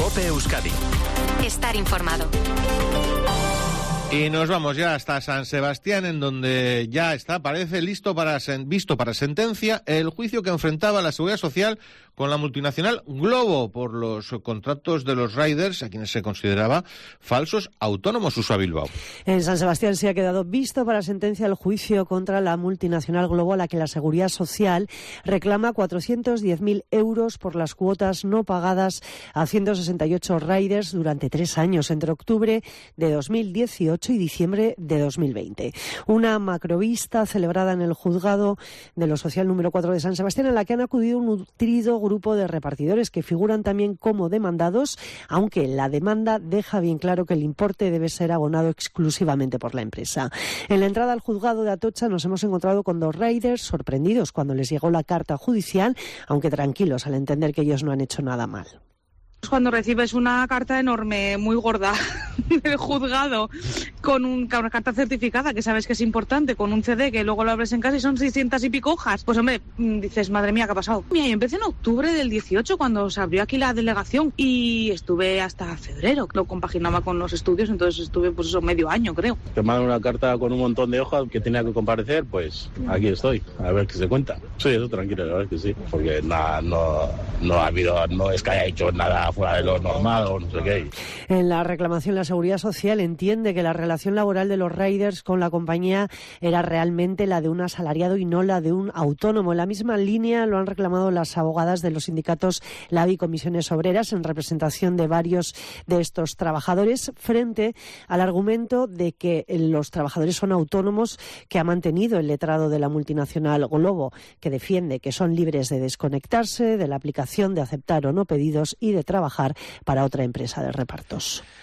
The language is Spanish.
COPE Euskadi. Estar informado. Y nos vamos ya hasta San Sebastián, en donde ya está, parece, visto para sentencia el juicio que enfrentaba la Seguridad Social con la multinacional Glovo por los contratos de los riders, a quienes se consideraba falsos autónomos. Susana Bilbao. En San Sebastián se ha quedado visto para sentencia el juicio contra la multinacional Glovo, a la que la Seguridad Social reclama 410.000 euros por las cuotas no pagadas a 168 riders durante 3 años, entre octubre de 2018 y diciembre de 2020. Una macrovista celebrada en el juzgado de lo social número 4 de San Sebastián, en la que han acudido un nutrido grupo de repartidores que figuran también como demandados, aunque la demanda deja bien claro que el importe debe ser abonado exclusivamente por la empresa. En la entrada al juzgado de Atocha nos hemos encontrado con 2 riders sorprendidos cuando les llegó la carta judicial, aunque tranquilos al entender que ellos no han hecho nada mal. Cuando recibes una carta enorme, muy gorda, del juzgado, con una carta certificada, que sabes que es importante, con un CD que luego lo abres en casa y son 600 y pico hojas, pues hombre, dices, madre mía, ¿qué ha pasado? Mira, yo empecé en octubre del 18, cuando se abrió aquí la delegación, y estuve hasta febrero, lo compaginaba con los estudios, entonces estuve pues eso, medio año, creo. Te mandan una carta con un montón de hojas que tenía que comparecer, pues aquí estoy, a ver qué se cuenta. Sí, eso tranquilo, la verdad es que sí, porque no es que haya hecho nada fuera de lo normal o no sé qué. En la reclamación, la Seguridad Social entiende que la relación laboral de los riders con la compañía era realmente la de un asalariado y no la de un autónomo. En la misma línea lo han reclamado las abogadas de los sindicatos LAB y Comisiones Obreras, en representación de varios de estos trabajadores, frente al argumento de que los trabajadores son autónomos, que ha mantenido el letrado de la multinacional Glovo, que defiende que son libres de desconectarse de la aplicación de aceptar o no pedidos y de trabajar para otra empresa de repartos.